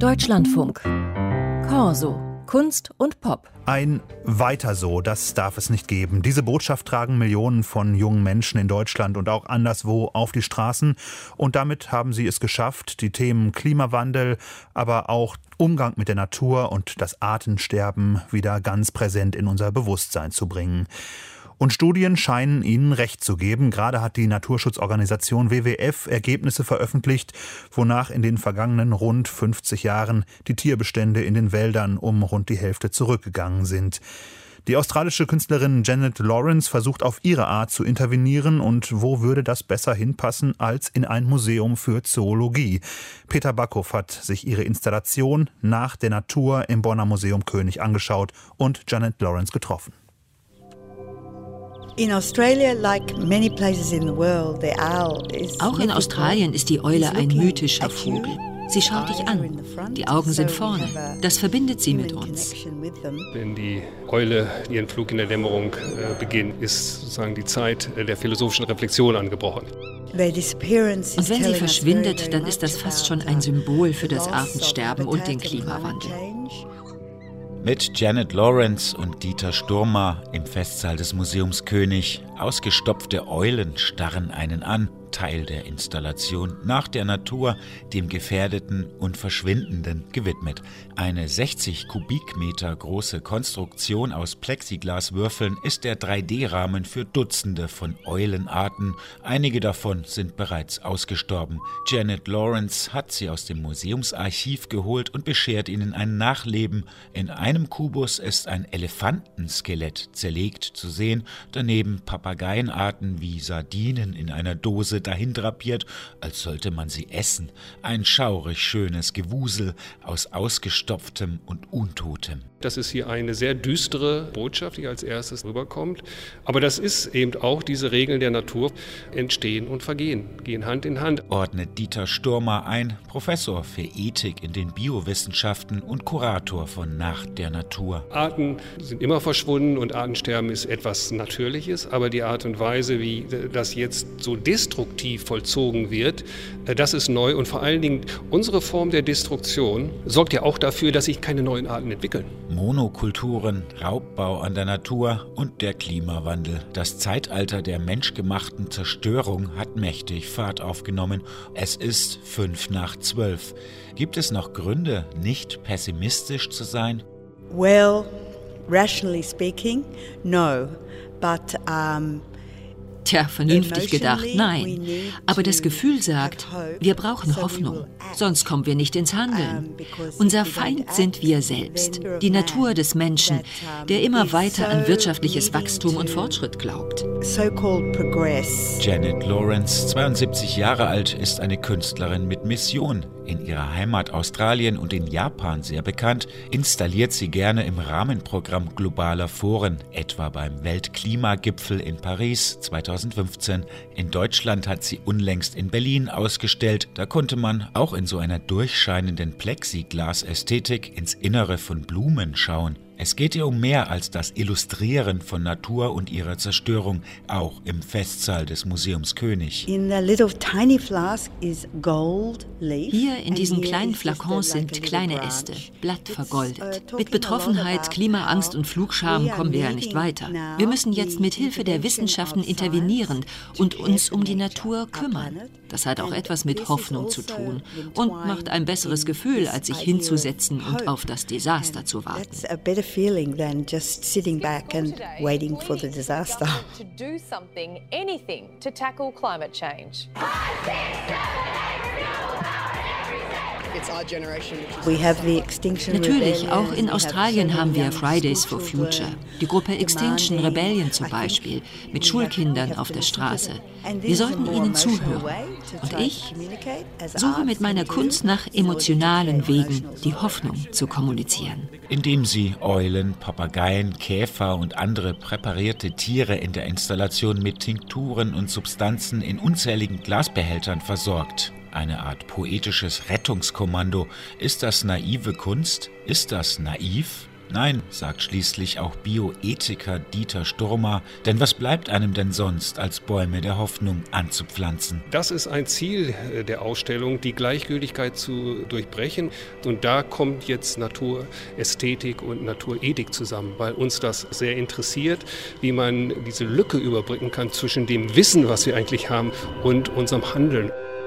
Deutschlandfunk. Corso. Kunst und Pop. Ein Weiter so, das darf es nicht geben. Diese Botschaft tragen Millionen von jungen Menschen in Deutschland und auch anderswo auf die Straßen. Und damit haben sie es geschafft, die Themen Klimawandel, aber auch Umgang mit der Natur und das Artensterben wieder ganz präsent in unser Bewusstsein zu bringen. Und Studien scheinen ihnen recht zu geben. Gerade hat die Naturschutzorganisation WWF Ergebnisse veröffentlicht, wonach in den vergangenen rund 50 Jahren die Tierbestände in den Wäldern um rund die Hälfte zurückgegangen sind. Die australische Künstlerin Janet Lawrence versucht auf ihre Art zu intervenieren. Und wo würde das besser hinpassen als in ein Museum für Zoologie? Peter Backhoff hat sich ihre Installation Nach der Natur im Bonner Museum König angeschaut und Janet Lawrence getroffen. Auch in Australien ist die Eule ein mythischer Vogel. Sie schaut dich an. Die Augen sind vorne. Das verbindet sie mit uns. Wenn die Eule ihren Flug in der Dämmerung beginnt, ist sozusagen die Zeit der philosophischen Reflexion angebrochen. Und wenn sie verschwindet, dann ist das fast schon ein Symbol für das Artensterben und den Klimawandel. Mit Janet Lawrence und Dieter Sturma im Festsaal des Museums König. Ausgestopfte Eulen starren einen an. Teil der Installation Nach der Natur, dem Gefährdeten und Verschwindenden gewidmet. Eine 60 Kubikmeter große Konstruktion aus Plexiglaswürfeln ist der 3D-Rahmen für Dutzende von Eulenarten. Einige davon sind bereits ausgestorben. Janet Lawrence hat sie aus dem Museumsarchiv geholt und beschert ihnen ein Nachleben. In einem Kubus ist ein Elefantenskelett zerlegt zu sehen, daneben Papageienarten wie Sardinen in einer Dose dahin drapiert, als sollte man sie essen. Ein schaurig schönes Gewusel aus Ausgestopftem und Untotem. Das ist hier eine sehr düstere Botschaft, die als erstes rüberkommt. Aber das ist eben auch diese Regeln der Natur. Entstehen und vergehen, gehen Hand in Hand. Ordnet Dieter Sturma ein, Professor für Ethik in den Biowissenschaften und Kurator von Nach der Natur. Arten sind immer verschwunden und Artensterben ist etwas Natürliches. Aber die Art und Weise, wie das jetzt so destruktiv vollzogen wird, das ist neu. Und vor allen Dingen unsere Form der Destruktion sorgt ja auch dafür, dass sich keine neuen Arten entwickeln. Monokulturen, Raubbau an der Natur und der Klimawandel. Das Zeitalter der menschgemachten Zerstörung hat mächtig Fahrt aufgenommen. Es ist 11:55. Gibt es noch Gründe, nicht pessimistisch zu sein? Well, rationally speaking, no. But Tja, vernünftig gedacht, nein. Aber das Gefühl sagt, wir brauchen Hoffnung, sonst kommen wir nicht ins Handeln. Unser Feind sind wir selbst, die Natur des Menschen, der immer weiter an wirtschaftliches Wachstum und Fortschritt glaubt. Janet Lawrence, 72 Jahre alt, ist eine Künstlerin mit Mission. In ihrer Heimat Australien und in Japan sehr bekannt, installiert sie gerne im Rahmenprogramm globaler Foren, etwa beim Weltklimagipfel in Paris 2015. In Deutschland hat sie unlängst in Berlin ausgestellt. Da konnte man auch in so einer durchscheinenden Plexiglas-Ästhetik ins Innere von Blumen schauen. Es geht ihr um mehr als das Illustrieren von Natur und ihrer Zerstörung, auch im Festsaal des Museums König. Hier in diesen kleinen Flakons sind kleine Äste, blattvergoldet. Mit Betroffenheit, Klimaangst und Flugscham kommen wir ja nicht weiter. Wir müssen jetzt mit Hilfe der Wissenschaften intervenieren und uns um die Natur kümmern. Das hat auch etwas mit Hoffnung zu tun und macht ein besseres Gefühl, als sich hinzusetzen und auf das Desaster zu warten. feeling than just sitting back and waiting for the disaster. To do something, anything, to tackle climate change. Natürlich, auch in Australien haben wir Fridays for Future, die Gruppe Extinction Rebellion zum Beispiel, mit Schulkindern auf der Straße. Wir sollten ihnen zuhören. Und ich suche mit meiner Kunst nach emotionalen Wegen, die Hoffnung zu kommunizieren. Indem sie Eulen, Papageien, Käfer und andere präparierte Tiere in der Installation mit Tinkturen und Substanzen in unzähligen Glasbehältern versorgt. Eine Art poetisches Rettungskommando. Ist das naive Kunst? Ist das naiv? Nein, sagt schließlich auch Bioethiker Dieter Sturma, denn was bleibt einem denn sonst, als Bäume der Hoffnung anzupflanzen? Das ist ein Ziel der Ausstellung, die Gleichgültigkeit zu durchbrechen. Und da kommt jetzt Naturästhetik und Naturethik zusammen, weil uns das sehr interessiert, wie man diese Lücke überbrücken kann zwischen dem Wissen, was wir eigentlich haben, und unserem Handeln.